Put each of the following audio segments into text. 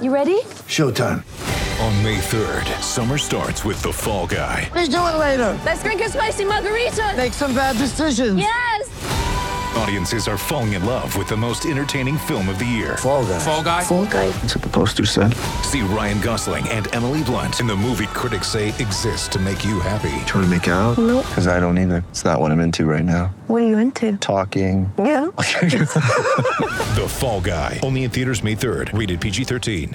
You ready? Showtime. On May 3rd, summer starts with The Fall Guy. Let's do it later. Let's drink a spicy margarita. Make some bad decisions. Yes. Audiences are falling in love with the most entertaining film of the year. Fall Guy. Fall Guy? Fall Guy. That's what the poster said. See Ryan Gosling and Emily Blunt in the movie critics say exists to make you happy. Trying to make it out? Nope. Because I don't either. It's not what I'm into right now. What are you into? Talking. Yeah. The Fall Guy. Only in theaters May 3rd. Rated PG-13.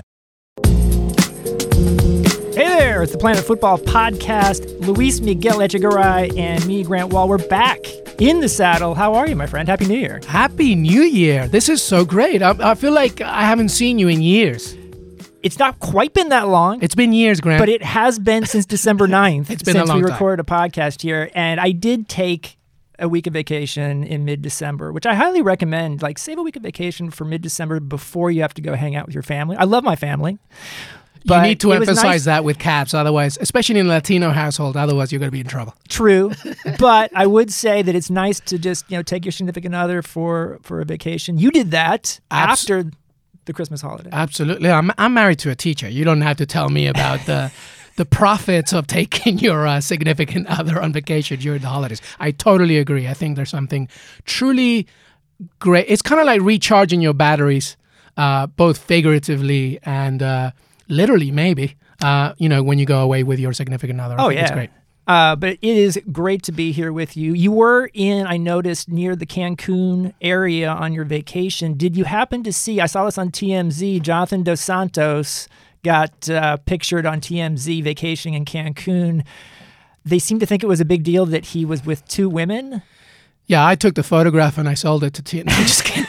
Hey there, it's the Planet Football Podcast. Luis Miguel Echegaray and me, Grant Wall, we're back in the saddle. How are you, my friend? Happy New Year. Happy New Year. This is so great. I feel like I haven't seen you in years. It's not quite been that long. It's been years, Grant. But it has been since December 9th It's been a since long we time. recorded a podcast here. And I did take a week of vacation in mid-December, which I highly recommend. Like, save a week of vacation for mid-December before you have to go hang out with your family. I love my family. You need to it was emphasize nice- that with caps, otherwise, especially in a Latino household, otherwise you're going to be in trouble. True, but I would say that it's nice to just take your significant other for a vacation. You did that after the Christmas holiday. Absolutely. I'm married to a teacher. You don't have to tell me about the profits of taking your significant other on vacation during the holidays. I totally agree. I think there's something truly great. It's kind of like recharging your batteries, both figuratively and literally, maybe, when you go away with your significant other. I think it's great. But it is great to be here with you. You were I noticed, near the Cancun area on your vacation. Did you happen to see, I saw this on TMZ, Jonathan Dos Santos got pictured on TMZ vacationing in Cancun. They seem to think it was a big deal that he was with two women. Yeah, I took the photograph and I sold it to TMZ. No, just kidding.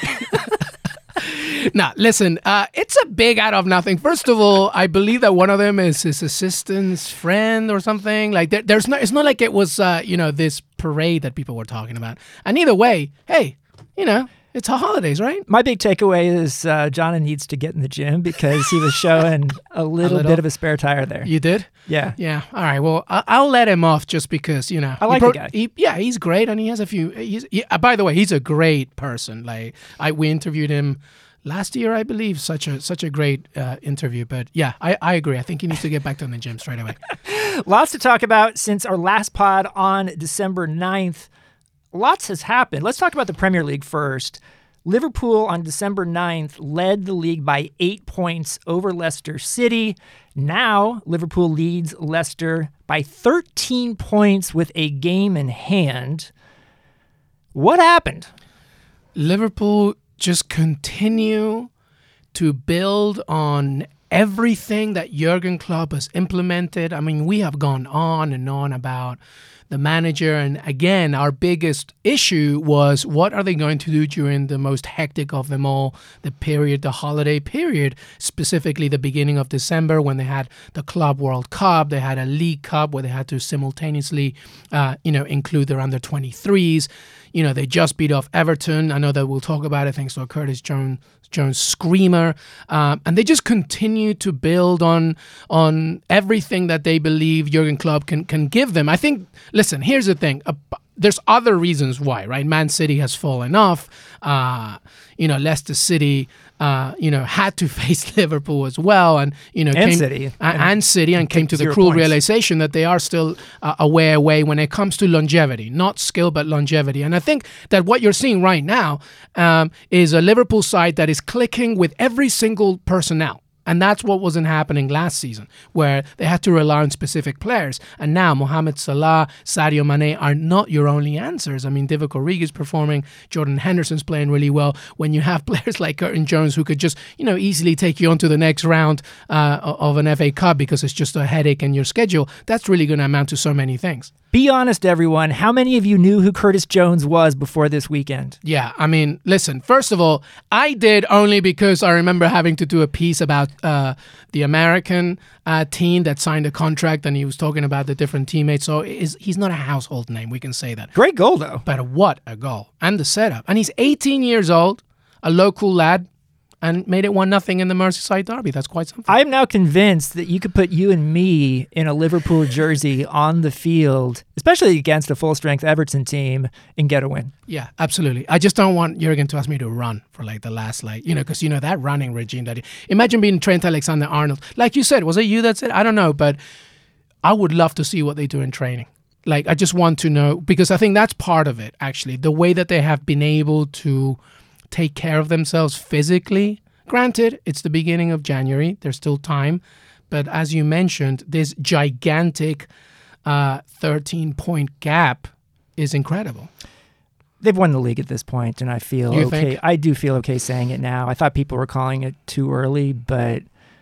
Now, listen, it's a big out of nothing. First of all, I believe that one of them is his assistant's friend or something. Like, it's not like it was, this parade that people were talking about. And either way, hey, it's the holidays, right? My big takeaway is John needs to get in the gym because he was showing a little bit of a spare tire there. You did? Yeah. Yeah. All right. Well, I'll let him off just because, I like the guy. He's great. And he has a few. By the way, he's a great person. Like, we interviewed him last year, I believe. Such a great interview. But yeah, I agree. I think he needs to get back to the gym straight away. Lots to talk about since our last pod on December 9th. Lots has happened. Let's talk about the Premier League first. Liverpool on December 9th led the league by 8 points over Leicester City. Now Liverpool leads Leicester by 13 points with a game in hand. What happened? Liverpool just continue to build on everything that Jurgen Klopp has implemented. I mean, we have gone on and on about the manager. And again, our biggest issue was what are they going to do during the most hectic of them all, the holiday period, specifically the beginning of December when they had the Club World Cup, they had a League Cup where they had to simultaneously, include their under-23s. They just beat off Everton. I know that we'll talk about it thanks to a Curtis Jones screamer. And they just continue to build on everything that they believe Jurgen Klopp can give them. I think, listen, here's the thing. There's other reasons why, right? Man City has fallen off. Leicester City, had to face Liverpool as well, and City came to the cruel realization that they are still a way away when it comes to longevity, not skill but longevity. And I think that what you're seeing right now is a Liverpool side that is clicking with every single personnel. And that's what wasn't happening last season, where they had to rely on specific players. And now Mohamed Salah, Sadio Mane are not your only answers. I mean, Divock Origi performing, Jordan Henderson's playing really well. When you have players like Curtin Jones who could just, easily take you on to the next round of an FA Cup because it's just a headache in your schedule, that's really going to amount to so many things. Be honest, everyone. How many of you knew who Curtis Jones was before this weekend? Yeah, I mean, listen, first of all, I did only because I remember having to do a piece about the American team that signed a contract, and he was talking about the different teammates. So he's not a household name, we can say that. Great goal, though. But what a goal. And the setup. And he's 18 years old, a local lad. and made it 1-0 in the Merseyside derby. That's quite something. I am now convinced that you could put you and me in a Liverpool jersey on the field, especially against a full-strength Everton team, and get a win. Yeah, absolutely. I just don't want Jurgen to ask me to run for like the last, because that running regime imagine being Trent Alexander-Arnold. Like you said, was it you that said? I don't know, but I would love to see what they do in training. Like, I just want to know, because I think that's part of it, actually. The way that they have been able to take care of themselves physically. Granted, it's the beginning of January. There's still time. But as you mentioned, this gigantic 13-point gap is incredible. They've won the league at this point, and I feel You okay. think? I do feel okay saying it now. I thought people were calling it too early, but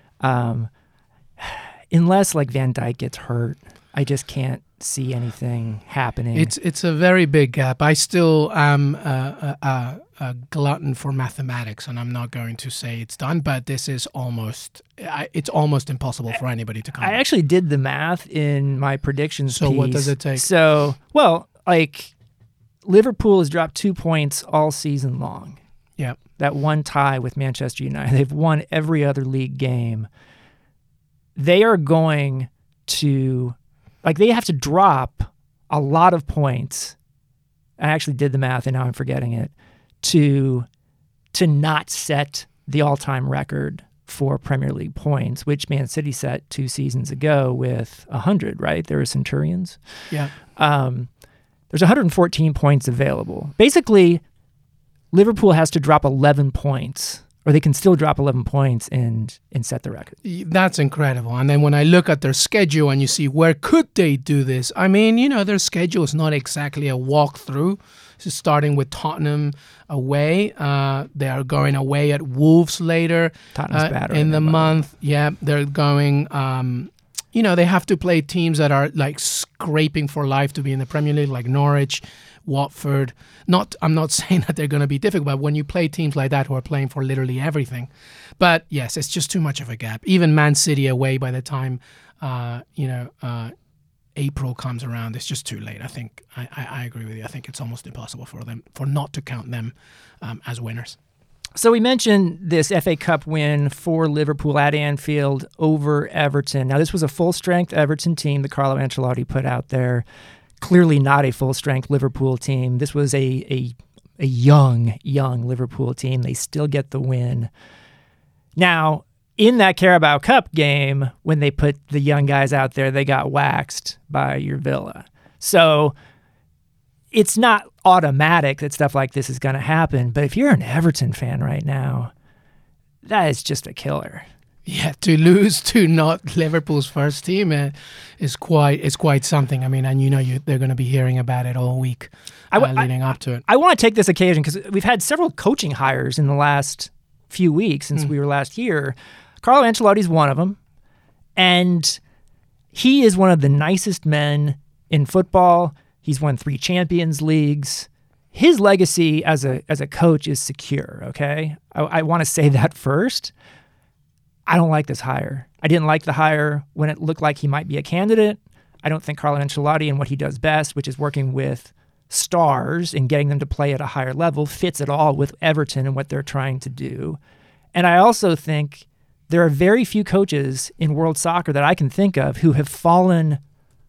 unless like Van Dijk gets hurt, I just can't see anything happening. It's a very big gap. I still am a glutton for mathematics, and I'm not going to say it's done, but this is almost impossible for anybody to come. I actually did the math in my predictions So piece. what does it take? So, Liverpool has dropped 2 points all season long. Yeah. That one tie with Manchester United. They've won every other league game. They are going to... they have to drop a lot of points. I actually did the math, and now I'm forgetting it, to not set the all-time record for Premier League points, which Man City set 2 seasons ago with 100, right? They were Centurions. Yeah. There's 114 points available. Basically, Liverpool has to drop 11 points, or they can still drop 11 points and set the record. That's incredible. And then when I look at their schedule and you see where could they do this, I mean, their schedule is not exactly a walkthrough. This is starting with Tottenham away. They are going away at Wolves later in the month. Yeah, they're going... they have to play teams that are like scraping for life to be in the Premier League, like Norwich, Watford. I'm not saying that they're going to be difficult, but when you play teams like that who are playing for literally everything. But yes, it's just too much of a gap. Even Man City away by the time, April comes around, it's just too late. I think I agree with you. I think it's almost impossible for not to count them as winners. So we mentioned this FA Cup win for Liverpool at Anfield over Everton. Now, this was a full-strength Everton team that Carlo Ancelotti put out there. Clearly not a full-strength Liverpool team. This was a young Liverpool team. They still get the win. Now, in that Carabao Cup game, when they put the young guys out there, they got waxed by your Villa. So it's not automatic that stuff like this is going to happen, but if you're an Everton fan right now, that is just a killer. Yeah, to lose to not Liverpool's first team is quite something. I mean, and they're going to be hearing about it all week leading up to it. I want to take this occasion because we've had several coaching hires in the last few weeks since we were last here. Carlo Ancelotti's one of them, and he is one of the nicest men in football. He's won 3 Champions Leagues. His legacy as a coach is secure, okay? I want to say that first. I don't like this hire. I didn't like the hire when it looked like he might be a candidate. I don't think Carlo Ancelotti and what he does best, which is working with stars and getting them to play at a higher level, fits at all with Everton and what they're trying to do. And I also think there are very few coaches in world soccer that I can think of who have fallen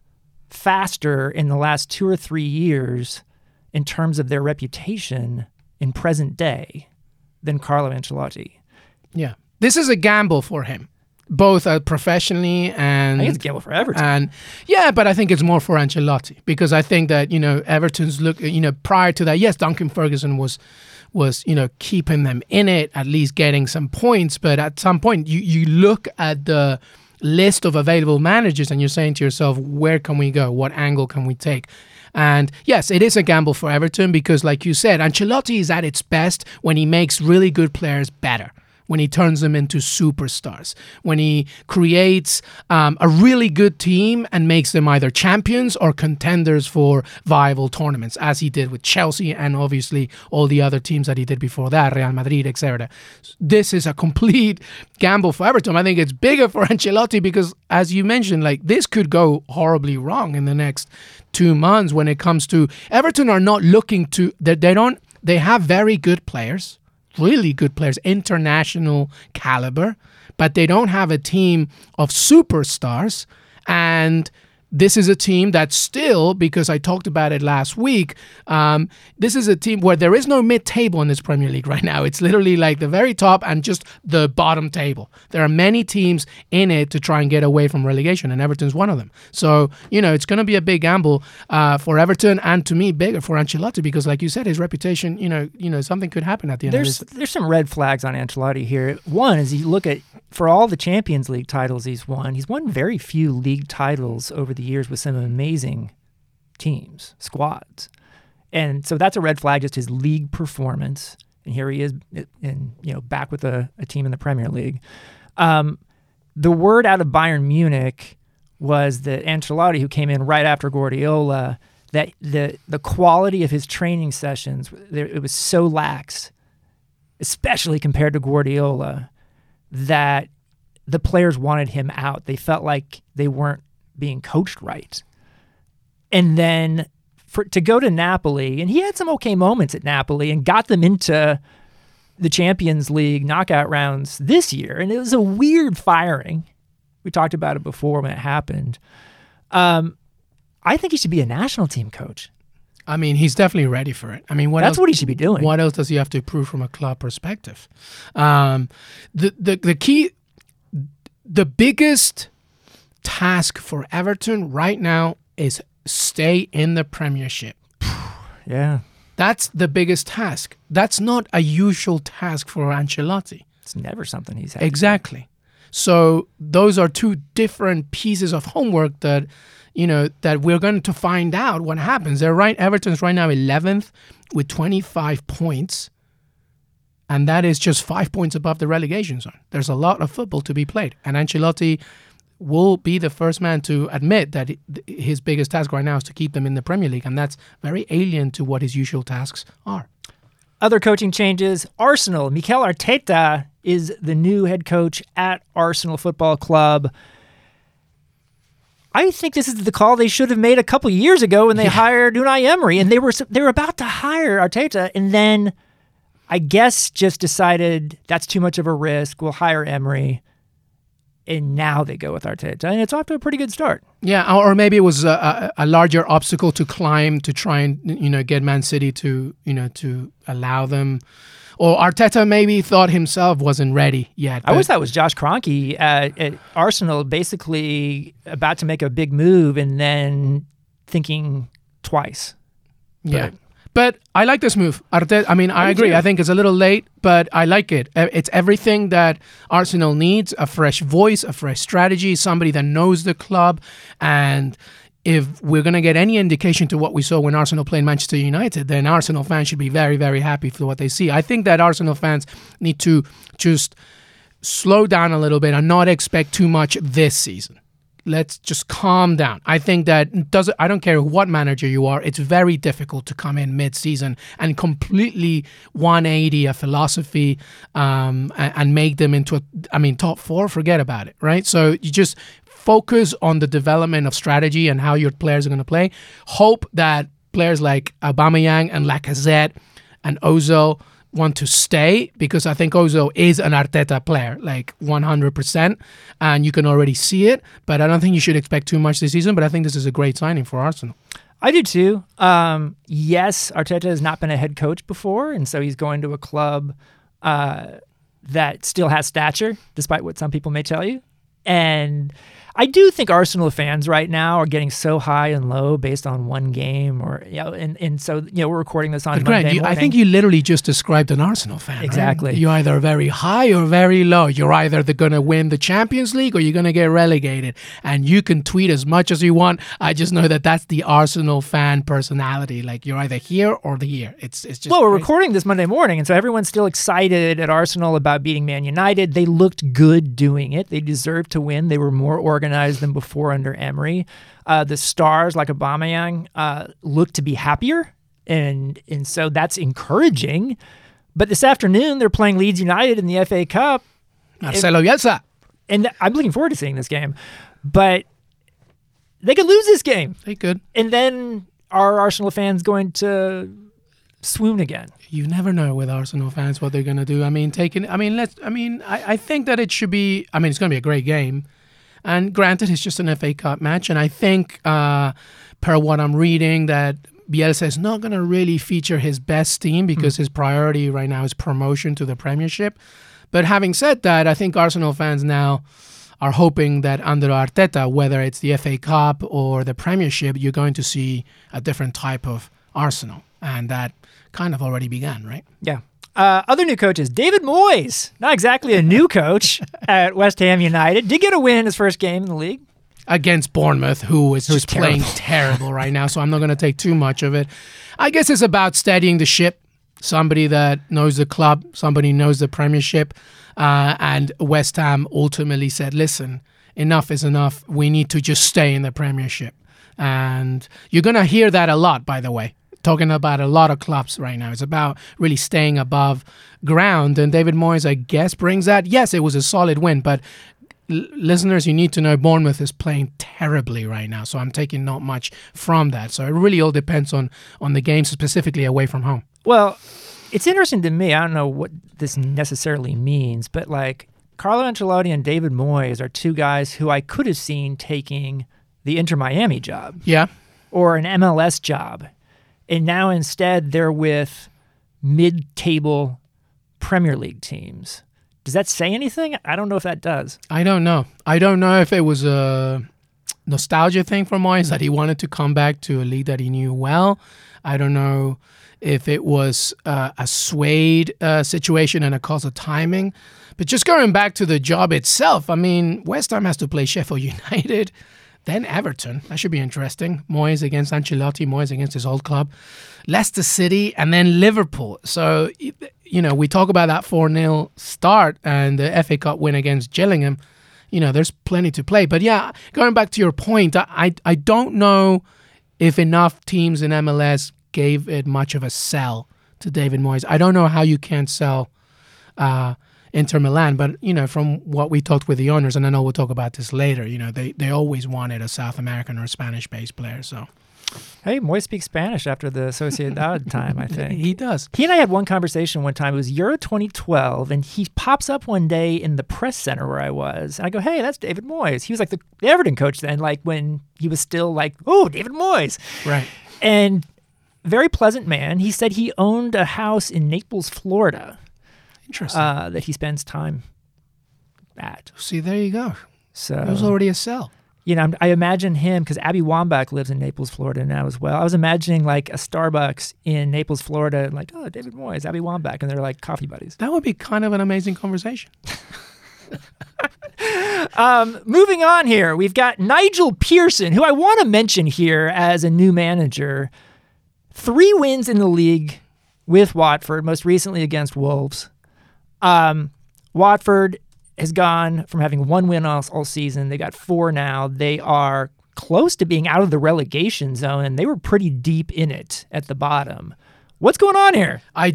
faster in the last 2 or 3 years in terms of their reputation in present day than Carlo Ancelotti. Yeah. This is a gamble for him, both professionally and... I think it's a gamble for Everton. And yeah, but I think it's more for Ancelotti because I think that, Everton's look, prior to that, yes, Duncan Ferguson was keeping them in it, at least getting some points. But at some point, you look at the list of available managers and you're saying to yourself, where can we go? What angle can we take? And yes, it is a gamble for Everton because, like you said, Ancelotti is at its best when he makes really good players better, when he turns them into superstars, when he creates a really good team and makes them either champions or contenders for viable tournaments, as he did with Chelsea and obviously all the other teams that he did before that, Real Madrid, etc. This is a complete gamble for Everton. I think it's bigger for Ancelotti because, as you mentioned, this could go horribly wrong in the next 2 months when it comes to... Everton are not looking to... They have very good players. really good players, international caliber, but they don't have a team of superstars. And this is a team that still, because I talked about it last week, this is a team where there is no mid-table in this Premier League right now. It's literally like the very top and just the bottom table. There are many teams in it to try and get away from relegation, and Everton's one of them. So, it's going to be a big gamble for Everton, and to me, bigger for Ancelotti, because like you said, his reputation, something could happen at the end of this. There's some red flags on Ancelotti here. One is you look at, for all the Champions League titles he's won very few league titles over the years with some amazing teams, squads. And so that's a red flag, just his league performance. And here he is back with a team in the Premier League. The word out of Bayern Munich was that Ancelotti, who came in right after Guardiola, that the quality of his training sessions, it was so lax, especially compared to Guardiola, that the players wanted him out. They felt like they weren't being coached right. And then to go to Napoli, and he had some okay moments at Napoli and got them into the Champions League knockout rounds this year. And it was a weird firing. We talked about it before when it happened. I think he should be a national team coach. I mean, he's definitely ready for it. I mean, that's what he should be doing. What else does he have to prove from a club perspective? The key, the biggest task for Everton right now is stay in the Premiership. Yeah. That's the biggest task. That's not a usual task for Ancelotti. It's never something he's had. Exactly. So those are two different pieces of homework that we're going to find out what happens. Everton's right now 11th with 25 points, and that is just 5 points above the relegation zone. There's a lot of football to be played, and Ancelotti will be the first man to admit that his biggest task right now is to keep them in the Premier League, and that's very alien to what his usual tasks are. Other coaching changes. Arsenal. Mikel Arteta is the new head coach at Arsenal Football Club. I think this is the call they should have made a couple years ago when they hired Unai Emery, and they were about to hire Arteta, and then I guess just decided that's too much of a risk. We'll hire Emery, and now they go with Arteta, and it's off to a pretty good start. Yeah, or maybe it was a larger obstacle to climb to try and get Man City to allow them. Or Arteta maybe thought himself wasn't ready yet. I always thought it was Josh Kroenke at Arsenal, basically about to make a big move and then thinking twice. Yeah. But I like this move. Arteta, I agree. Too. I think it's a little late, but I like it. It's everything that Arsenal needs, a fresh voice, a fresh strategy, somebody that knows the club. And if we're going to get any indication to what we saw when Arsenal played Manchester United, then Arsenal fans should be very, very happy for what they see. I think that Arsenal fans need to just slow down a little bit and not expect too much this season. Let's just calm down. I think that I don't care what manager you are, it's very difficult to come in mid-season and completely 180 a philosophy and make them into top four, forget about it, right? So you just focus on the development of strategy and how your players are going to play. Hope that players like Aubameyang and Lacazette and Ozil want to stay, because I think Ozil is an Arteta player, like 100%, and you can already see it, but I don't think you should expect too much this season, but I think this is a great signing for Arsenal. I do too. Yes, Arteta has not been a head coach before, and so he's going to a club that still has stature, despite what some people may tell you. And I do think Arsenal fans right now are getting so high and low based on one game, and so we're recording this on Monday morning. I think you literally just described an Arsenal fan. Exactly. Right? You're either very high or very low. You're either going to win the Champions League or you're going to get relegated. And you can tweet as much as you want. I just know that that's the Arsenal fan personality. Like, you're either here or here. It's just. Well, we're crazy. recording this Monday morning, and so everyone's still excited at Arsenal about beating Man United. They looked good doing it. They deserved to win. They were more organized than before under Emery. The stars like Aubameyang look to be happier, and so that's encouraging. But this afternoon, they're playing Leeds United in the FA Cup. Marcelo Bielsa. And I'm looking forward to seeing this game. But they could lose this game. They could. And then are Arsenal fans going to swoon again? You never know with Arsenal fans what they're going to do. I think that it should be, it's going to be a great game. And granted, it's just an FA Cup match. And I think, per what I'm reading, that Bielsa is not going to really feature his best team because his priority right now is promotion to the Premiership. But having said that, I think Arsenal fans now are hoping that under Arteta, whether it's the FA Cup or the Premiership, you're going to see a different type of Arsenal. And that kind of already began, right? Yeah. Other new coaches, David Moyes, not exactly a new coach at West Ham United, did get a win in his first game in the league. Against Bournemouth, who's just playing terrible right now, so I'm not going to take too much of it. I guess it's about steadying the ship. Somebody that knows the club, somebody knows the Premiership, and West Ham ultimately said, listen, enough is enough. We need to just stay in the Premiership. And you're going to hear that a lot, by the way, talking about a lot of clubs right now. It's about really staying above ground, and David Moyes, I guess, brings that. Yes, it was a solid win, but listeners, you need to know Bournemouth is playing terribly right now, so I'm taking not much from that. So it really all depends on the game, specifically away from home. Well, it's interesting to me. I don't know what this necessarily means, but like Carlo Ancelotti and David Moyes are two guys who I could have seen taking the Inter Miami job. Yeah. Or an MLS job. And now instead they're with mid-table Premier League teams. Does that say anything? I don't know if that does. I don't know. I don't know if it was a nostalgia thing for Moyes that he wanted to come back to a league that he knew well. I don't know if it was a swayed situation and a cause of timing. But just going back to the job itself, West Ham has to play Sheffield United, then Everton. That should be interesting. Moyes against Ancelotti, Moyes against his old club. Leicester City, and then Liverpool. So, we talk about that 4-0 start and the FA Cup win against Gillingham. There's plenty to play. But yeah, going back to your point, I don't know if enough teams in MLS gave it much of a sell to David Moyes. I don't know how you can sell Inter Milan, but from what we talked with the owners, and I know we'll talk about this later, they always wanted a South American or a Spanish-based player. So, hey, Moyes speaks Spanish after the Sociedad time, I think. He does. He and I had one conversation one time. It was Euro 2012, and he pops up one day in the press center where I was, and I go, "Hey, that's David Moyes." He was like the Everton coach then, like when he was still like, "Oh, David Moyes," right? And very pleasant man. He said he owned a house in Naples, Florida. Interesting. That he spends time at. See, there you go. So it was already a sell. I imagine him, because Abby Wambach lives in Naples, Florida now as well. I was imagining like a Starbucks in Naples, Florida, like, oh, David Moyes, Abby Wambach, and they're like coffee buddies. That would be kind of an amazing conversation. Moving on here, we've got Nigel Pearson, who I want to mention here as a new manager. 3 wins in the league with Watford, most recently against Wolves. Watford has gone from having 1 win all season. They got 4 now. They are close to being out of the relegation zone, and they were pretty deep in it at the bottom. What's going on here? I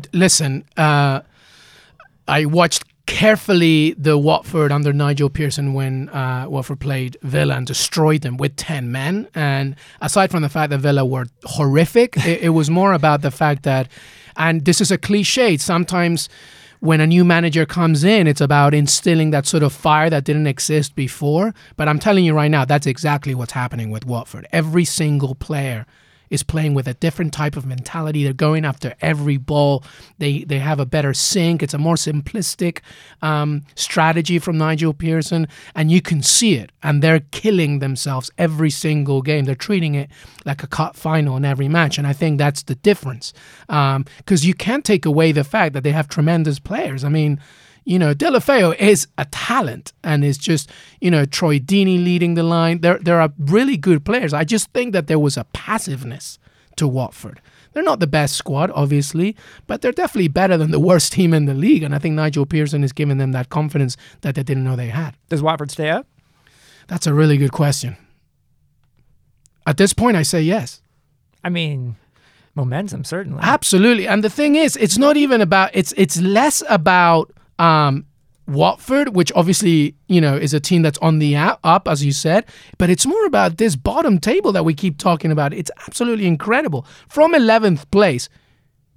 watched carefully the Watford under Nigel Pearson when Watford played Villa and destroyed them with 10 men. And aside from the fact that Villa were horrific, it was more about the fact that, and this is a cliche, sometimes when a new manager comes in, it's about instilling that sort of fire that didn't exist before. But I'm telling you right now, that's exactly what's happening with Watford. Every single player is playing with a different type of mentality. They're going after every ball. They have a better sink. It's a more simplistic strategy from Nigel Pearson, and you can see it. And they're killing themselves every single game. They're treating it like a cup final in every match, and I think that's the difference. Because you can't take away the fact that they have tremendous players. Deulofeu is a talent, and it's just, Troy Deeney leading the line. There are really good players. I just think that there was a passiveness to Watford. They're not the best squad, obviously, but they're definitely better than the worst team in the league, and I think Nigel Pearson is giving them that confidence that they didn't know they had. Does Watford stay up? That's a really good question. At this point, I say yes. Momentum, certainly. Absolutely. And the thing is, it's not even about, it's less about Watford, which obviously, is a team that's on the up, as you said, but it's more about this bottom table that we keep talking about. It's absolutely incredible. From 11th place,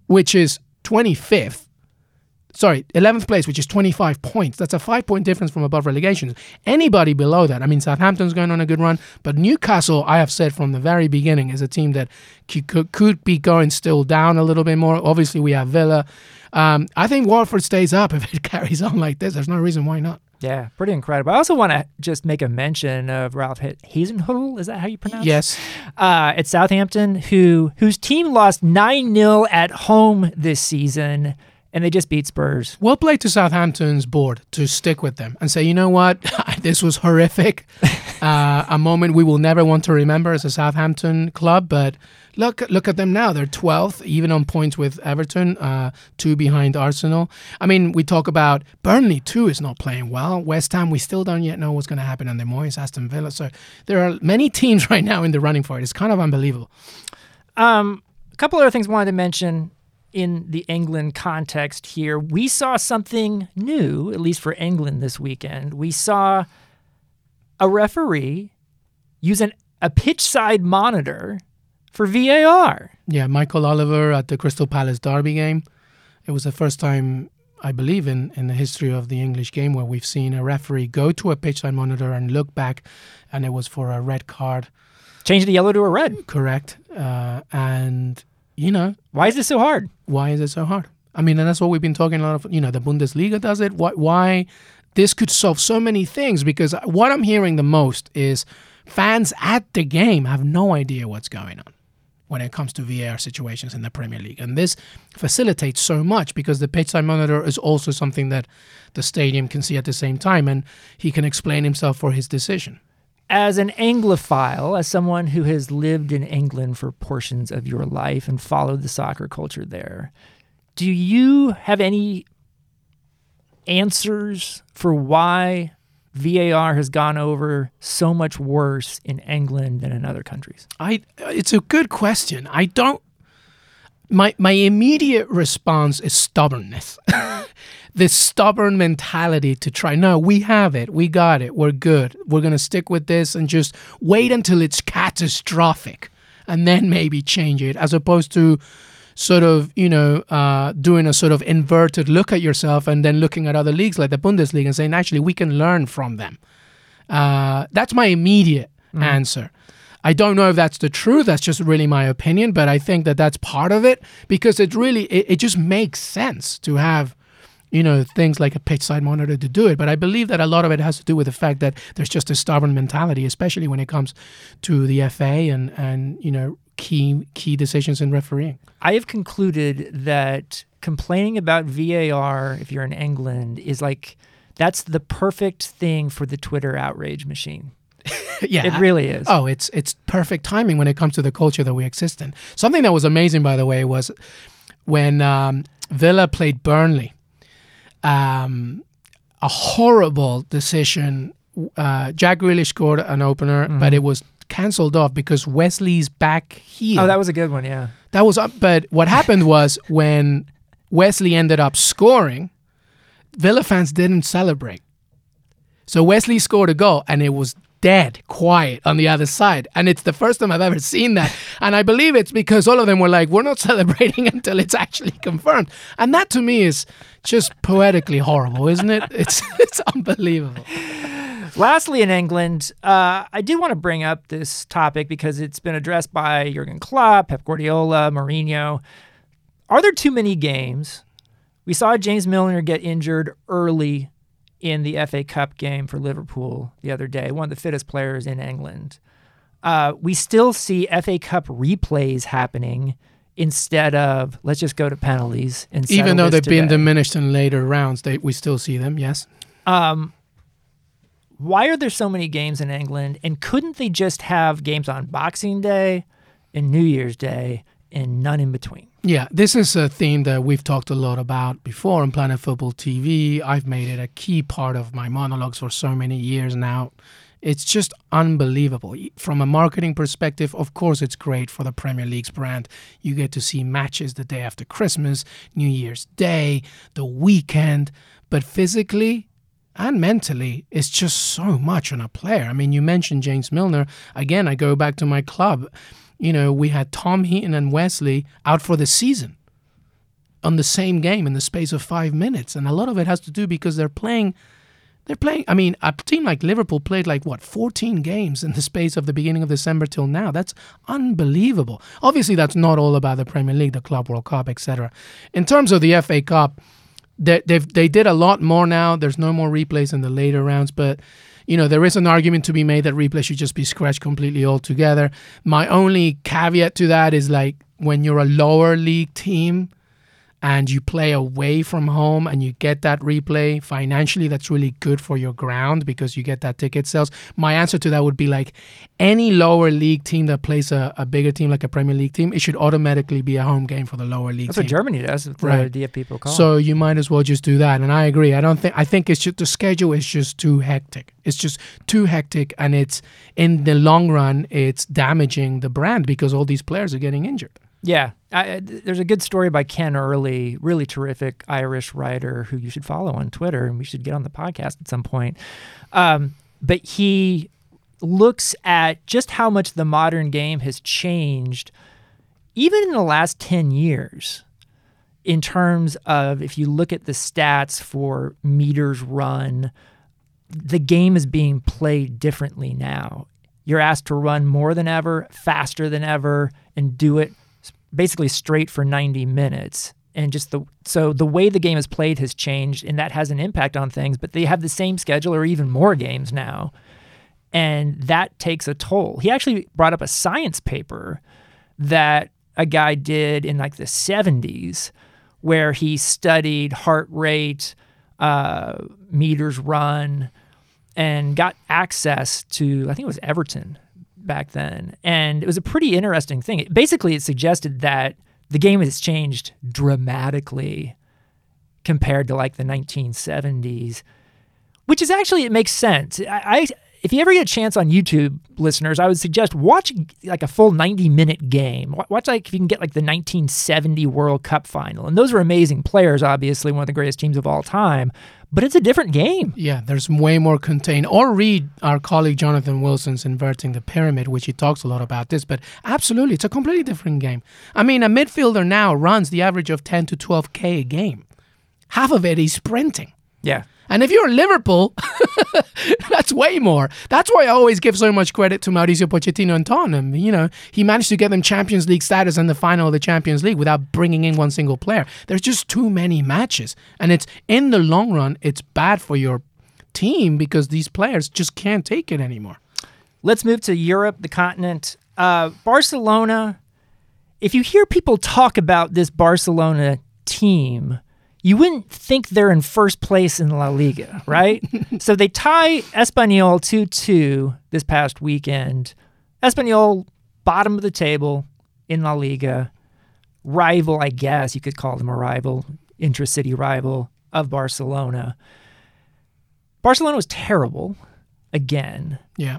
which is 25th. Sorry, 11th place, which is 25 points. That's a 5-point difference from above relegation. Anybody below that, I mean, Southampton's going on a good run, but Newcastle, I have said from the very beginning, is a team that could be going still down a little bit more. Obviously, we have Villa. I think Watford stays up if it carries on like this. There's no reason why not. Yeah, pretty incredible. I also want to just make a mention of Ralph Hasenhüttl. Is that how you pronounce it? Yes. At Southampton, whose team lost 9-0 at home this season, and they just beat Spurs. Well played to Southampton's board to stick with them and say, you know what, this was horrific. A moment we will never want to remember as a Southampton club, but look at them now. They're 12th, even on points with Everton, 2 behind Arsenal. I mean, we talk about Burnley too is not playing well. West Ham, we still don't yet know what's going to happen under Moyes, Aston Villa. So there are many teams right now in the running for it. It's kind of unbelievable. A couple other things I wanted to mention in the England context here. We saw something new, at least for England this weekend. We saw a referee use a pitch side monitor for VAR. Yeah, Michael Oliver at the Crystal Palace Derby game. It was the first time, I believe, in the history of the English game where we've seen a referee go to a pitch side monitor and look back, and it was for a red card. Change the yellow to a red. Correct. And, you know... Why is this so hard? Why is it so hard? I mean, and that's what we've been talking a lot of, the Bundesliga does it. Why this could solve so many things, because what I'm hearing the most is fans at the game have no idea what's going on when it comes to VAR situations in the Premier League. And this facilitates so much because the pitch side monitor is also something that the stadium can see at the same time, and he can explain himself for his decision. As an Anglophile, as someone who has lived in England for portions of your life and followed the soccer culture there, do you have any answers for why VAR has gone over so much worse in England than in other countries? It's a good question. I don't... My immediate response is stubbornness. This stubborn mentality to try, no, we have it, we got it, we're good, we're going to stick with this and just wait until it's catastrophic and then maybe change it, as opposed to sort of, doing a sort of inverted look at yourself and then looking at other leagues like the Bundesliga and saying, actually, we can learn from them. That's my immediate answer. I don't know if that's the truth. That's just really my opinion, but I think that that's part of it, because it just makes sense to have, things like a pitch side monitor to do it. But I believe that a lot of it has to do with the fact that there's just a stubborn mentality, especially when it comes to the FA and key decisions in refereeing. I have concluded that complaining about VAR, if you're in England, is that's the perfect thing for the Twitter outrage machine. Yeah, it really is. Oh, it's perfect timing when it comes to the culture that we exist in. Something that was amazing, by the way, was when Villa played Burnley. A horrible decision. Jack Grealish scored an opener, but it was cancelled off because Wesley's back heel. Oh, that was a good one, yeah. That was up. But what happened was when Wesley ended up scoring, Villa fans didn't celebrate. So Wesley scored a goal, and it was dead quiet on the other side. And it's the first time I've ever seen that. And I believe it's because all of them were like, we're not celebrating until it's actually confirmed. And that to me is just poetically horrible, isn't it? It's unbelievable. Lastly, in England, I did want to bring up this topic because it's been addressed by Jurgen Klopp, Pep Guardiola, Mourinho. Are there too many games? We saw James Milner get injured early in the FA Cup game for Liverpool the other day, one of the fittest players in England. We still see FA Cup replays happening instead of, let's just go to penalties. And even though they've been diminished in later rounds, we still see them, yes. Why are there so many games in England? And couldn't they just have games on Boxing Day and New Year's Day and none in between? Yeah, this is a theme that we've talked a lot about before on Planet Football TV. I've made it a key part of my monologues for so many years now. It's just unbelievable. From a marketing perspective, of course, it's great for the Premier League's brand. You get to see matches the day after Christmas, New Year's Day, the weekend. But physically and mentally, it's just so much on a player. I mean, you mentioned James Milner. Again, I go back to my club. We had Tom Heaton and Wesley out for the season. on the same game in the space of 5 minutes. And a lot of it has to do because they're playing. I mean, a team like Liverpool played 14 games in the space of the beginning of December till now. That's unbelievable. Obviously, that's not all about the Premier League, the Club World Cup, etc. In terms of the FA Cup, they did a lot more now. There's no more replays in the later rounds, but there is an argument to be made that replay should just be scratched completely altogether. My only caveat to that is when you're a lower league team and you play away from home and you get that replay, financially that's really good for your ground because you get that ticket sales. My answer to that would be any lower league team that plays a bigger team like a Premier League team, it should automatically be a home game for the lower league That's team. what Germany does with Right. the DFB Pokal. So you might as well just do that. And I agree. I think it's just the schedule is just too hectic. It's just too hectic, and it's in the long run it's damaging the brand because all these players are getting injured. Yeah. There's a good story by Ken Early, really terrific Irish writer who you should follow on Twitter, and we should get on the podcast at some point. But he looks at just how much the modern game has changed, even in the last 10 years, in terms of if you look at the stats for meters run, the game is being played differently now. You're asked to run more than ever, faster than ever, and do it basically straight for 90 minutes. And so the way the game is played has changed, and that has an impact on things, but they have the same schedule or even more games now. And that takes a toll. He actually brought up a science paper that a guy did in the 70s where he studied heart rate, meters run, and got access to, I think it was Everton back then. And it was a pretty interesting thing. Basically, it suggested that the game has changed dramatically compared to the 1970s, which is actually, it makes sense. If you ever get a chance on YouTube, listeners, I would suggest watch a full 90-minute game. Watch if you can get the 1970 World Cup final. And those were amazing players, obviously, one of the greatest teams of all time. But it's a different game. Yeah, there's way more contained. Or read our colleague Jonathan Wilson's Inverting the Pyramid, which he talks a lot about this. But absolutely, it's a completely different game. I mean, a midfielder now runs the average of 10 to 12K a game. Half of it is sprinting. Yeah. And if you're Liverpool, that's way more. That's why I always give so much credit to Mauricio Pochettino and Tottenham. He managed to get them Champions League status in the final of the Champions League without bringing in one single player. There's just too many matches. And it's in the long run, it's bad for your team because these players just can't take it anymore. Let's move to Europe, the continent. Barcelona, if you hear people talk about this Barcelona team, you wouldn't think they're in first place in La Liga, right? So they tie Espanyol 2-2 this past weekend. Espanyol, bottom of the table in La Liga. Rival, I guess you could call them a rival, intra-city rival of Barcelona. Barcelona was terrible again. Yeah.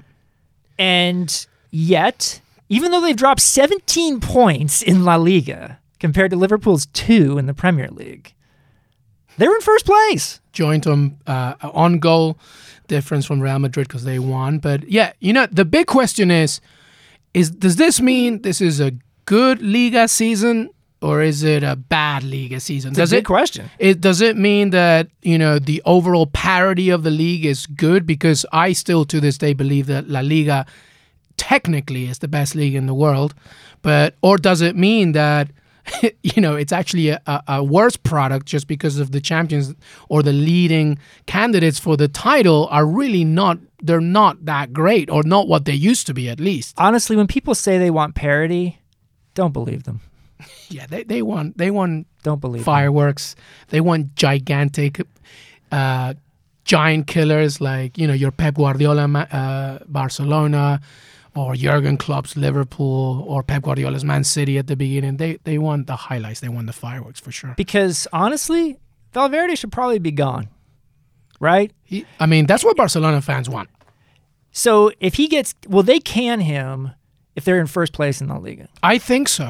And yet, even though they've dropped 17 points in La Liga compared to Liverpool's 2 in the Premier League, they were in first place. Joint on goal difference from Real Madrid because they won. But yeah, the big question is does this mean this is a good Liga season or is it a bad Liga season? That's a big question. Does it mean that, the overall parity of the league is good? Because I still to this day believe that La Liga technically is the best league in the world. Or does it mean that it's actually a worse product just because of the champions or the leading candidates for the title are really they're not that great or not what they used to be at least. Honestly, when people say they want parity, don't believe them. Yeah, they want don't believe fireworks. them. They want gigantic giant killers like, your Pep Guardiola Barcelona, or Jurgen Klopp's Liverpool, or Pep Guardiola's Man City at the beginning. They want the highlights. They want the fireworks for sure. Because honestly, Valverde should probably be gone, right? That's what Barcelona fans want. So if he gets, will they can him if they're in first place in La Liga? I think so.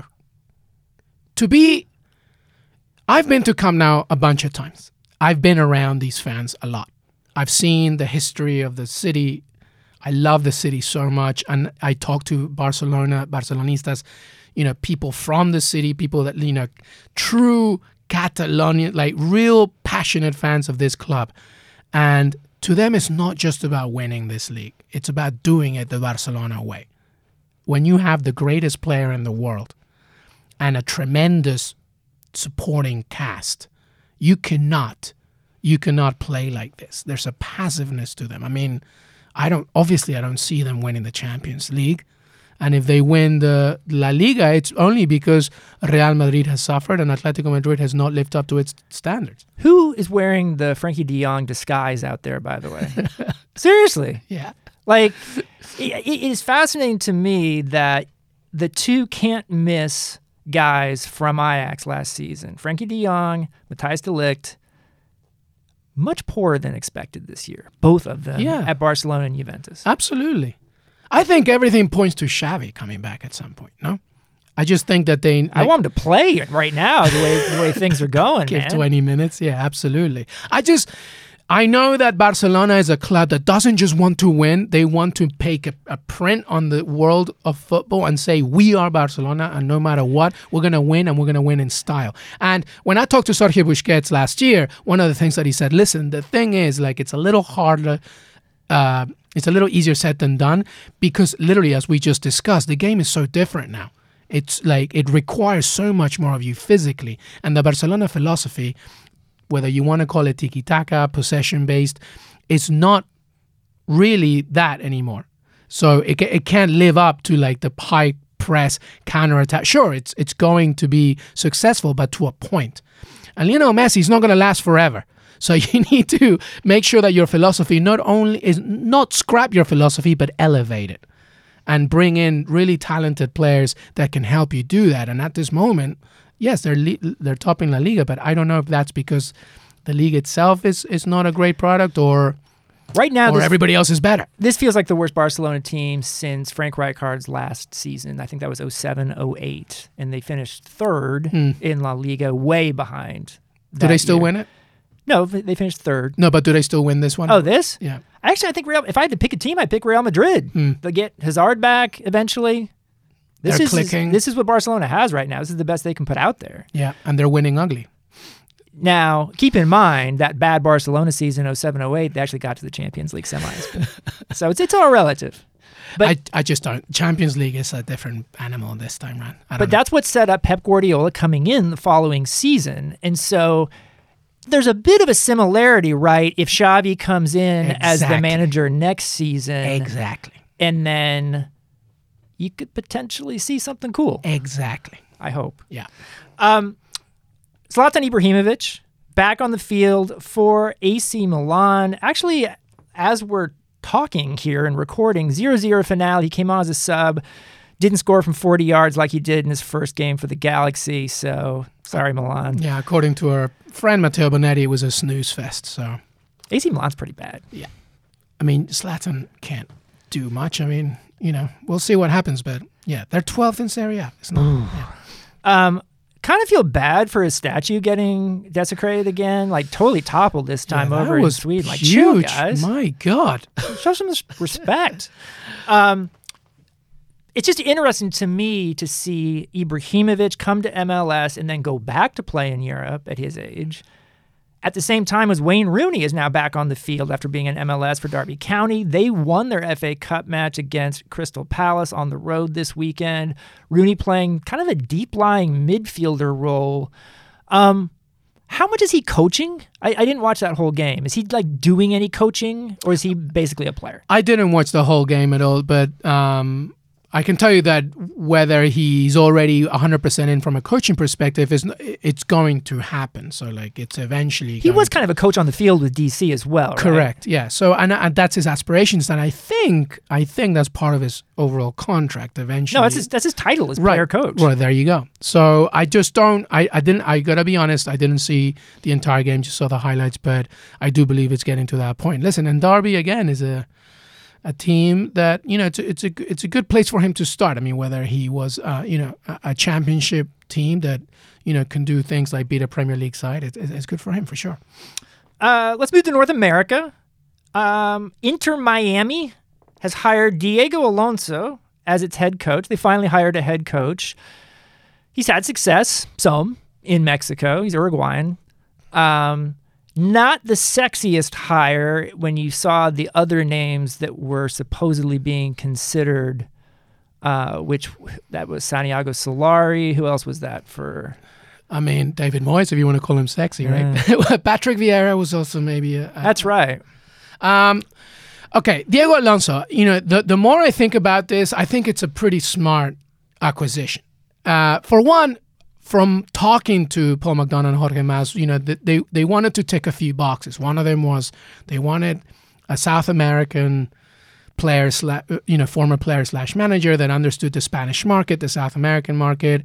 I've been to Camp Nou a bunch of times. I've been around these fans a lot. I've seen the history of the city. I love the city so much, and I talk to Barcelonistas, people from the city, people that, true Catalonian, like real passionate fans of this club. And to them, it's not just about winning this league. It's about doing it the Barcelona way. When you have the greatest player in the world and a tremendous supporting cast, you cannot play like this. There's a passiveness to them. I mean, I don't see them winning the Champions League. And if they win the La Liga, it's only because Real Madrid has suffered and Atletico Madrid has not lived up to its standards. Who is wearing the Frankie de Jong disguise out there, by the way? Seriously. Yeah. Like, it is fascinating to me that the two can't miss guys from Ajax last season. Frankie de Jong, Matthijs de Ligt, much poorer than expected this year. Both of them at Barcelona and Juventus. Absolutely. I think everything points to Xavi coming back at some point, no? I just think that they... I want him to play right now, the way things are going, give man. 20 minutes, yeah, absolutely. I know that Barcelona is a club that doesn't just want to win. They want to take a print on the world of football and say, we are Barcelona, and no matter what, we're going to win, and we're going to win in style. And when I talked to Sergio Busquets last year, one of the things that he said, listen, the thing is, like, it's a little harder... it's a little easier said than done because literally, as we just discussed, the game is so different now. It's like it requires so much more of you physically. And the Barcelona philosophy, whether you want to call it tiki-taka, possession-based, it's not really that anymore. So it can't live up to like the high press counter-attack. Sure, it's going to be successful, but to a point. And Lionel Messi is not going to last forever. So you need to make sure that your philosophy not only is not scrap your philosophy, but elevate it and bring in really talented players that can help you do that. And at this moment, yes, they're topping La Liga, but I don't know if that's because the league itself is not a great product or right now everybody else is better. This feels like the worst Barcelona team since Frank Rijkaard's last season. I think that was 07-08, and they finished third in La Liga, way behind. Do they still win it? No, they finished third. No, but do they still win this one? Oh, this? Yeah. Actually, I think if I had to pick a team, I'd pick Real Madrid. They'll get Hazard back eventually. They're clicking. This is what Barcelona has right now. This is the best they can put out there. Yeah, and they're winning ugly. Now, keep in mind that bad Barcelona season 07-08, they actually got to the Champions League semis. So it's all relative. But I just don't. Champions League is a different animal this time around. But that's what set up Pep Guardiola coming in the following season. And so there's a bit of a similarity, right? If Xavi comes in as the manager next season. Exactly. And then you could potentially see something cool. Exactly. I hope. Yeah. Zlatan Ibrahimovic back on the field for AC Milan. Actually, as we're talking here and recording, 0-0 finale. He came on as a sub. Didn't score from 40 yards like he did in his first game for the Galaxy, so sorry, Milan. Yeah, according to our friend Matteo Bonetti, it was a snooze fest. So AC Milan's pretty bad. Yeah. I mean, Zlatan can't do much. I mean, we'll see what happens, but yeah, they're 12th in Serie A. It's not. Yeah. Kind of feel bad for his statue getting desecrated again, like totally toppled this time over in Sweden. Like, chill, guys. My God. Show some respect. It's just interesting to me to see Ibrahimovic come to MLS and then go back to play in Europe at his age. At the same time as Wayne Rooney is now back on the field after being in MLS for Derby County. They won their FA Cup match against Crystal Palace on the road this weekend. Rooney playing kind of a deep-lying midfielder role. How much is he coaching? I didn't watch that whole game. Is he like doing any coaching, or is he basically a player? I didn't watch the whole game at all, but I can tell you that whether he's already 100% in from a coaching perspective, it's going to happen. So, like, it's eventually He was kind of a coach on the field with DC as well, right? Correct, yeah. So, and that's his aspirations, and I think that's part of his overall contract eventually. No, that's his title as player coach. Right, there you go. So, I just don't, I gotta be honest, I didn't see the entire game, just saw the highlights, but I do believe it's getting to that point. Listen, and Derby, again, is a team that, it's a good place for him to start. I mean, whether he was, a championship team that, can do things like beat a Premier League side, it's good for him for sure. Let's move to North America. Inter Miami has hired Diego Alonso as its head coach. They finally hired a head coach. He's had success, some, in Mexico. He's Uruguayan. Not the sexiest hire when you saw the other names that were supposedly being considered, which that was Santiago Solari. Who else was that for? I mean, David Moyes, if you want to call him sexy, right? Patrick Vieira was also maybe That's right. Okay, Diego Alonso, the more I think about this, I think it's a pretty smart acquisition. For one, from talking to Paul McDonough and Jorge Mas, they wanted to tick a few boxes. One of them was they wanted a South American player, former player / manager that understood the Spanish market, the South American market,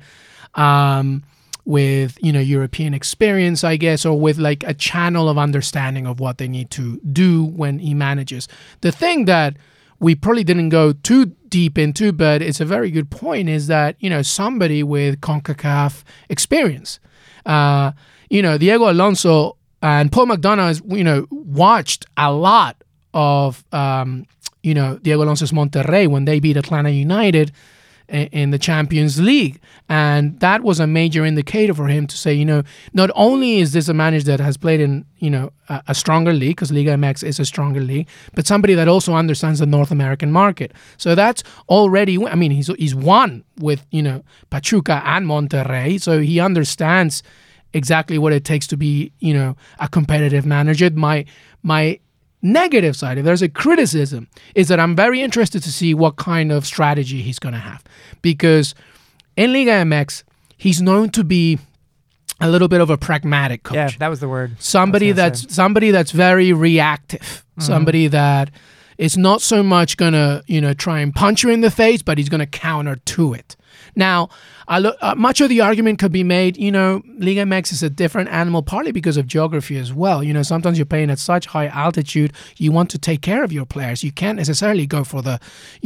with European experience, I guess, or with like a channel of understanding of what they need to do when he manages. The thing that we probably didn't go too deep into, but it's a very good point, is that somebody with CONCACAF experience. Diego Alonso and Paul McDonough has watched a lot of Diego Alonso's Monterrey when they beat Atlanta United in the Champions League. And that was a major indicator for him to say, not only is this a manager that has played in, a stronger league, because Liga MX is a stronger league, but somebody that also understands the North American market. So that's already, he's won with, Pachuca and Monterrey. So he understands exactly what it takes to be, a competitive manager. My negative side, if there's a criticism, is that I'm very interested to see what kind of strategy he's going to have. Because in Liga MX, he's known to be a little bit of a pragmatic coach. Yeah, that was the word. Somebody that's very reactive. Mm-hmm. Somebody that is not so much going to, try and punch you in the face, but he's going to counter to it. Now, much of the argument could be made, Liga MX is a different animal, partly because of geography as well. Sometimes you're playing at such high altitude, you want to take care of your players. You can't necessarily go for the,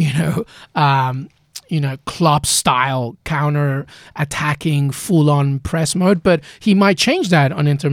Klopp-style counter-attacking, full-on press mode, but he might change that on Inter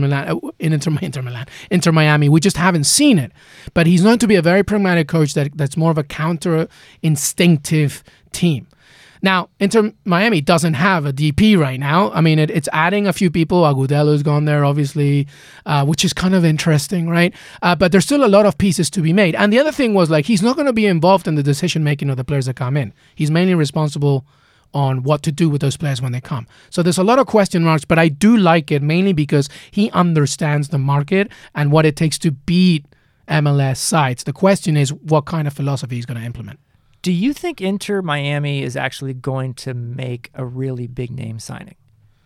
Miami. We just haven't seen it. But he's known to be a very pragmatic coach that's more of a counter-instinctive team. Now, Inter Miami doesn't have a DP right now. I mean, it's adding a few people. Agudelo's gone there, obviously, which is kind of interesting, right? But there's still a lot of pieces to be made. And the other thing was, he's not going to be involved in the decision-making of the players that come in. He's mainly responsible on what to do with those players when they come. So there's a lot of question marks, but I do like it mainly because he understands the market and what it takes to beat MLS sides. The question is what kind of philosophy he's going to implement. Do you think Inter Miami is actually going to make a really big name signing?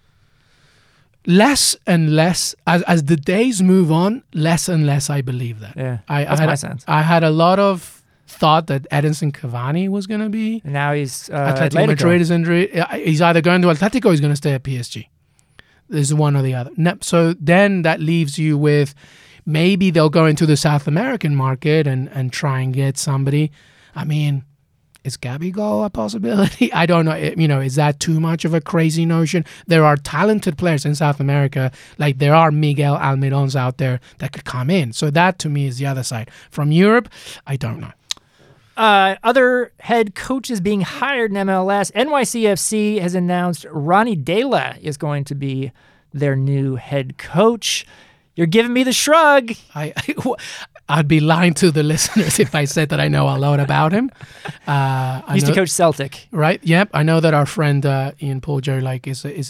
Less and less, as the days move on, less and less I believe that. Yeah, that's my sense. I had a lot of thought that Edinson Cavani was going to be. And now he's Atletico Madrid is injured. He's either going to Atletico or he's going to stay at PSG. There's one or the other. So then that leaves you with maybe they'll go into the South American market and try and get somebody. I mean, is Gabigol a possibility? I don't know. Is that too much of a crazy notion? There are talented players in South America, like there are Miguel Almirons out there that could come in. So that, to me, is the other side. From Europe, I don't know. Other head coaches being hired in MLS, NYCFC has announced Ronnie Dela is going to be their new head coach. You're giving me the shrug. I'd be lying to the listeners if I said that I know a lot about him. Used to coach Celtic, right? Yep, I know that our friend Ian Poulger is he's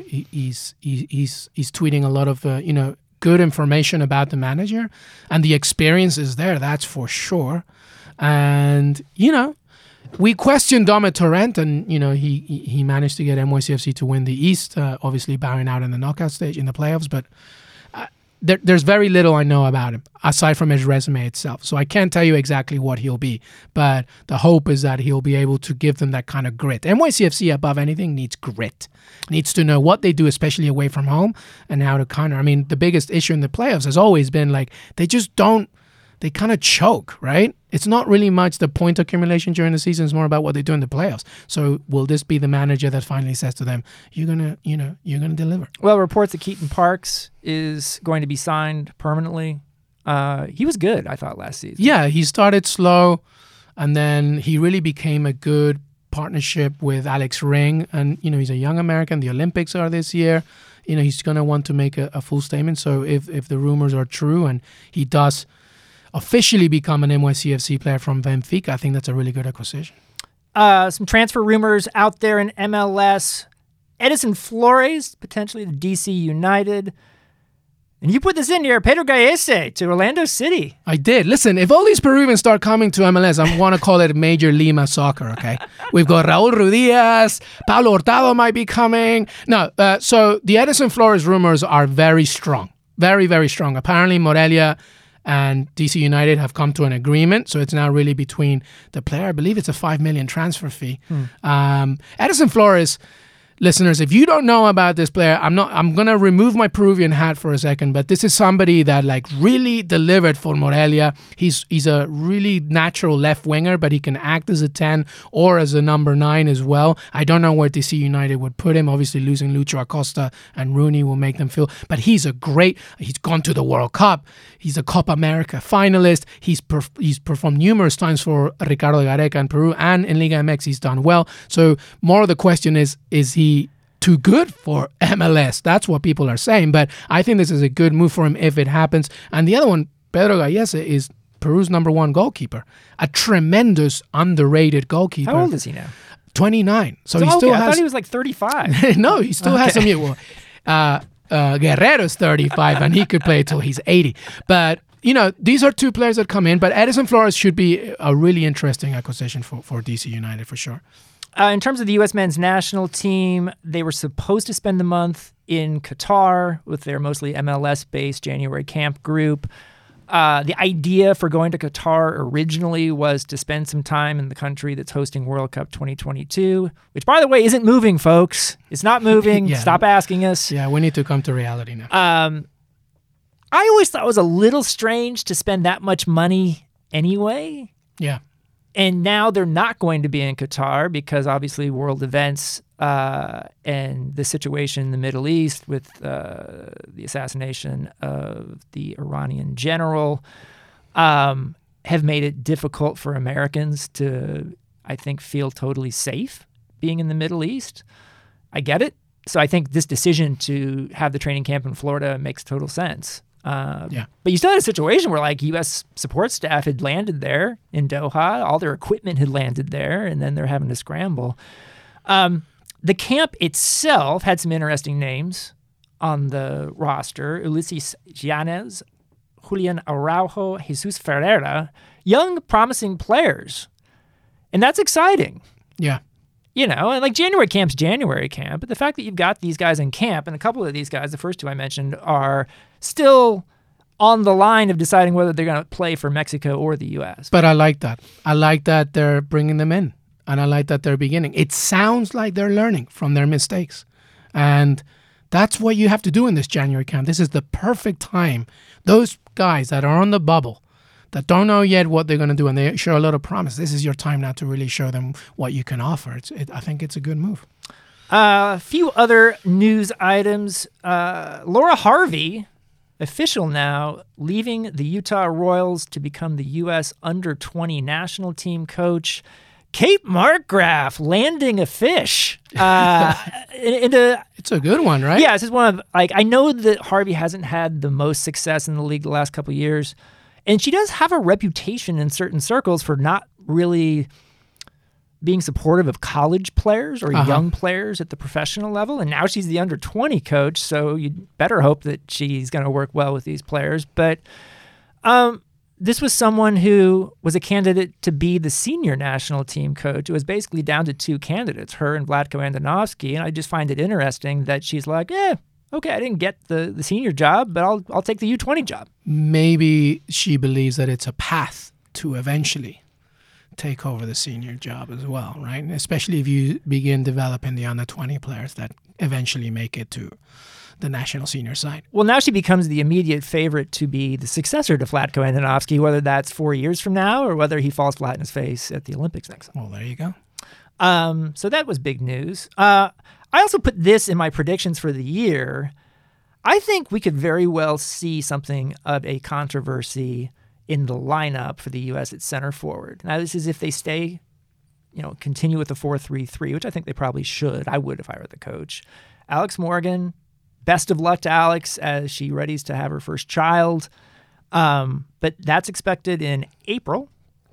tweeting a lot of good information about the manager, and the experience is there. That's for sure. And we questioned Domit Torrent, and he managed to get NYCFC to win the East, obviously bowing out in the knockout stage in the playoffs, but. There's very little I know about him aside from his resume itself. So I can't tell you exactly what he'll be, but the hope is that he'll be able to give them that kind of grit. NYCFC, above anything, needs grit. Needs to know what they do, especially away from home, and how to counter. I mean, the biggest issue in the playoffs has always been they kind of choke, right? It's not really much the point accumulation during the season. It's more about what they do in the playoffs. So will this be the manager that finally says to them, you're gonna deliver? Well, reports that Keaton Parks is going to be signed permanently. He was good, I thought, last season. Yeah, he started slow, and then he really became a good partnership with Alex Ring. And, he's a young American. The Olympics are this year. he's going to want to make a full statement. So if the rumors are true and he does officially become an NYCFC player from Benfica, I think that's a really good acquisition. Some transfer rumors out there in MLS. Edison Flores, potentially to DC United. And you put this in here, Pedro Gallese to Orlando City. I did. Listen, if all these Peruvians start coming to MLS, I want to call it Major Lima Soccer, okay? We've got Raul Ruidiaz, Pablo Hurtado might be coming. No, so the Edison Flores rumors are very strong. Very, very strong. Apparently, Morelia and DC United have come to an agreement, so it's now really between the player. I believe it's a $5 million transfer fee. Edison Flores... Listeners, if you don't know about this player, I'm going to remove my Peruvian hat for a second, but this is somebody that really delivered for Morelia. He's a really natural left winger, but he can act as a 10 or as a number 9 as well. I don't know where DC United would put him. Obviously, losing Lucho Acosta and Rooney will make them feel, but he's gone to the World Cup. He's a Copa America finalist. He's performed numerous times for Ricardo Gareca in Peru, and in Liga MX he's done well. So more of the question is he too good for MLS? That's what people are saying, but I think this is a good move for him if it happens. And the other one, Pedro Gallese, is Peru's number 1 goalkeeper. A tremendous, underrated goalkeeper. How old is he now? 29. So he still has... I thought he was like 35. No, he still has some years. Guerrero's 35, and he could play till he's 80. But, these are two players that come in, but Edison Flores should be a really interesting acquisition for DC United, for sure. In terms of the U.S. men's national team, they were supposed to spend the month in Qatar with their mostly MLS-based January camp group. The idea for going to Qatar originally was to spend some time in the country that's hosting World Cup 2022, which, by the way, isn't moving, folks. It's not moving. Yeah. Stop asking us. Yeah, we need to come to reality now. I always thought it was a little strange to spend that much money anyway. Yeah. And now they're not going to be in Qatar because obviously world events and the situation in the Middle East with the assassination of the Iranian general have made it difficult for Americans to, I think, feel totally safe being in the Middle East. I get it. So I think this decision to have the training camp in Florida makes total sense. Yeah. But you still had a situation where U.S. support staff had landed there in Doha. All their equipment had landed there, and then they're having to scramble. The camp itself had some interesting names on the roster. Ulises Yanez, Julian Araujo, Jesus Ferreira, young, promising players. And that's exciting. Yeah. And January camp's January camp, but the fact that you've got these guys in camp, and a couple of these guys, the first two I mentioned, are still on the line of deciding whether they're going to play for Mexico or the U.S. But I like that. I like that they're bringing them in, and I like that they're beginning. It sounds like they're learning from their mistakes, and that's what you have to do in this January camp. This is the perfect time. Those guys that are on the bubble, that don't know yet what they're going to do, and they show a lot of promise. This is your time now to really show them what you can offer. I think it's a good move. A few other news items. Laura Harvey, official now, leaving the Utah Royals to become the U.S. under-20 national team coach. Kate Markgraf landing a fish. It's a good one, right? Yeah, this is one of, I know that Harvey hasn't had the most success in the league the last couple of years. And she does have a reputation in certain circles for not really being supportive of college players or young players at the professional level. And now she's the under-20 coach, so you'd better hope that she's going to work well with these players. But this was someone who was a candidate to be the senior national team coach. It was basically down to two candidates, her and Vlatko Andonovski. And I just find it interesting that she's like, okay, I didn't get the senior job, but I'll take the U20 job. Maybe she believes that it's a path to eventually take over the senior job as well, right? Especially if you begin developing the under-20 players that eventually make it to the national senior side. Well, now she becomes the immediate favorite to be the successor to Vlatko Andonovski, whether that's 4 years from now or whether he falls flat in his face at the Olympics next time. Well, there you go. So that was big news. I also put this in my predictions for the year. I think we could very well see something of a controversy in the lineup for the U.S. at center forward. Now, this is if they stay, continue with the 4-3-3, which I think they probably should. I would if I were the coach. Alex Morgan, best of luck to Alex as she readies to have her first child. But that's expected in April.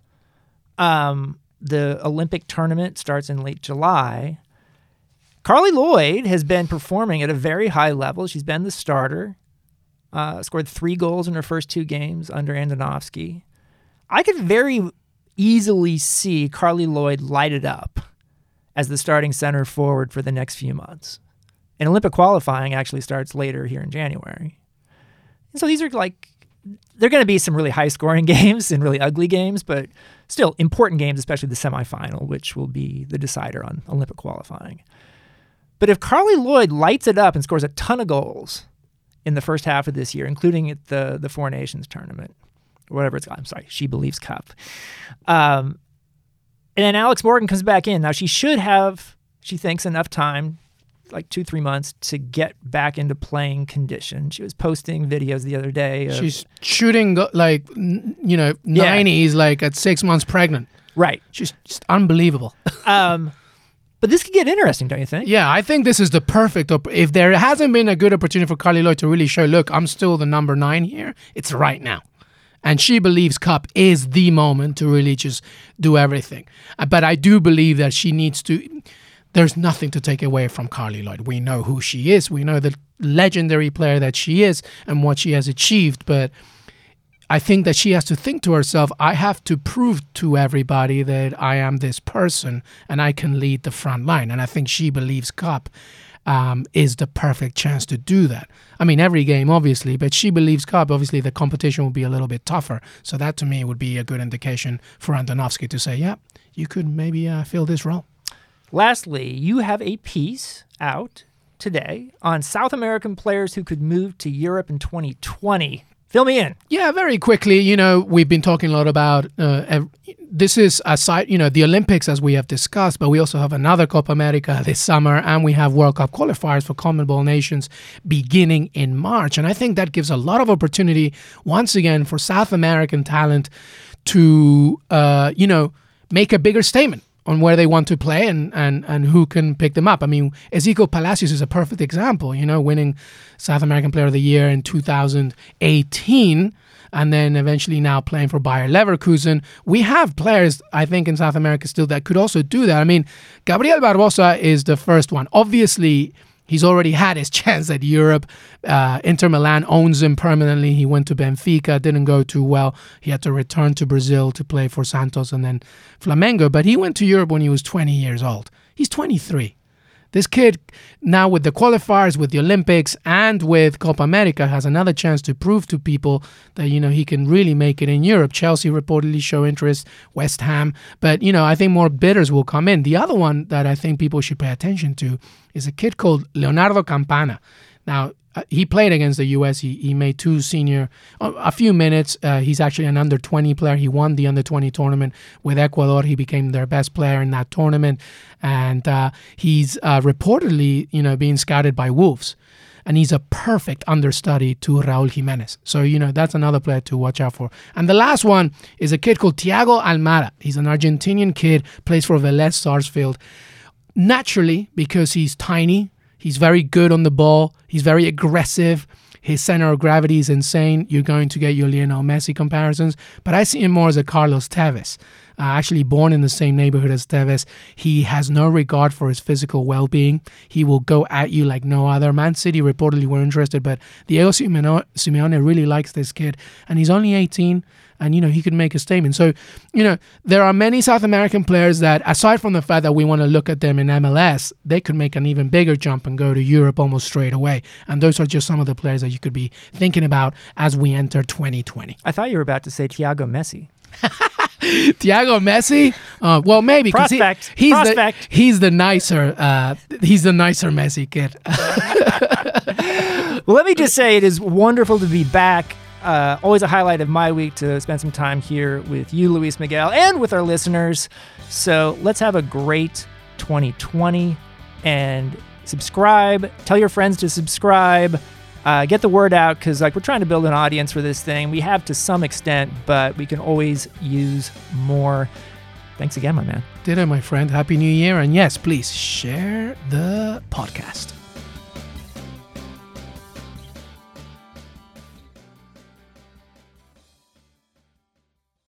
The Olympic tournament starts in late July. Carly Lloyd has been performing at a very high level. She's been the starter, scored 3 goals in her first 2 games under Andonovski. I could very easily see Carly Lloyd light it up as the starting center forward for the next few months. And Olympic qualifying actually starts later here in January. And so these are they're going to be some really high-scoring games and really ugly games, but still important games, especially the semifinal, which will be the decider on Olympic qualifying. But if Carly Lloyd lights it up and scores a ton of goals in the first half of this year, including at the Four Nations tournament, or whatever it's called, I'm sorry, She Believes Cup, and then Alex Morgan comes back in. Now, she should have, she thinks, enough time, like 2-3 months, to get back into playing condition. She was posting videos the other day. She's shooting 90s like at 6 months pregnant. Right. She's just unbelievable. But this could get interesting, don't you think? Yeah, I think this is the perfect... If there hasn't been a good opportunity for Carly Lloyd to really show, look, I'm still the number 9 here, it's right now. And She Believes Cup is the moment to really just do everything. But I do believe that she needs to... There's nothing to take away from Carly Lloyd. We know who she is. We know the legendary player that she is and what she has achieved. But I think that she has to think to herself, I have to prove to everybody that I am this person and I can lead the front line. And I think She Believes Cup is the perfect chance to do that. I mean, every game, obviously, but She Believes Cup, obviously, the competition will be a little bit tougher. So that, to me, would be a good indication for Andonovski to say, yeah, you could maybe fill this role. Lastly, you have a piece out today on South American players who could move to Europe in 2020. Fill me in. Yeah, very quickly. We've been talking a lot about this is aside, the Olympics, as we have discussed, but we also have another Copa America this summer, and we have World Cup qualifiers for CONMEBOL nations beginning in March. And I think that gives a lot of opportunity, once again, for South American talent to, make a bigger statement on where they want to play and who can pick them up. I mean, Ezequiel Palacios is a perfect example, winning South American Player of the Year in 2018 and then eventually now playing for Bayer Leverkusen. We have players, I think, in South America still that could also do that. I mean, Gabriel Barbosa is the first one. Obviously, he's already had his chance at Europe. Inter Milan owns him permanently. He went to Benfica, didn't go too well. He had to return to Brazil to play for Santos and then Flamengo. But he went to Europe when he was 20 years old. He's 23. This kid, now with the qualifiers, with the Olympics, and with Copa America, has another chance to prove to people that, he can really make it in Europe. Chelsea reportedly show interest, West Ham. But, I think more bidders will come in. The other one that I think people should pay attention to is a kid called Leonardo Campana. Now, he played against the U.S. He made a few minutes. He's actually an under-20 player. He won the under-20 tournament with Ecuador. He became their best player in that tournament. And he's reportedly, being scouted by Wolves. And he's a perfect understudy to Raúl Jiménez. So, that's another player to watch out for. And the last one is a kid called Thiago Almada. He's an Argentinian kid, plays for Vélez Sarsfield. Naturally, because he's tiny, he's very good on the ball. He's very aggressive. His center of gravity is insane. You're going to get your Lionel Messi comparisons. But I see him more as a Carlos Tevez. Actually born in the same neighborhood as Tevez. He has no regard for his physical well-being. He will go at you like no other. Man City reportedly were interested, but Diego Simeone really likes this kid. And he's only 18. And, he could make a statement. So, there are many South American players that, aside from the fact that we want to look at them in MLS, they could make an even bigger jump and go to Europe almost straight away. And those are just some of the players that you could be thinking about as we enter 2020. I thought you were about to say Thiago Messi. Thiago Messi? Well, maybe. Prospect. He's the nicer Messi kid. Well, let me just say it is wonderful to be back. Always a highlight of my week to spend some time here with you, Luis Miguel, and with our listeners. So let's have a great 2020 and subscribe. Tell your friends to subscribe. Get the word out because we're trying to build an audience for this thing. We have to some extent, but we can always use more. Thanks again, my man. Ditto, my friend. Happy New Year. And yes, please share the podcast.